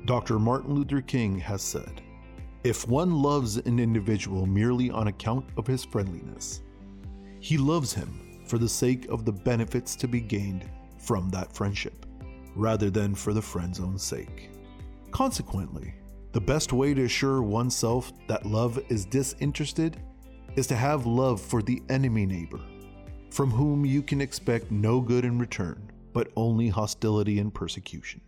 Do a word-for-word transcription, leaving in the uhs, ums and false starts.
Doctor Martin Luther King has said, "If one loves an individual merely on account of his friendliness, he loves him for the sake of the benefits to be gained from that friendship, rather than for the friend's own sake." Consequently, the best way to assure oneself that love is disinterested is to have love for the enemy neighbor, from whom you can expect no good in return, but only hostility and persecution.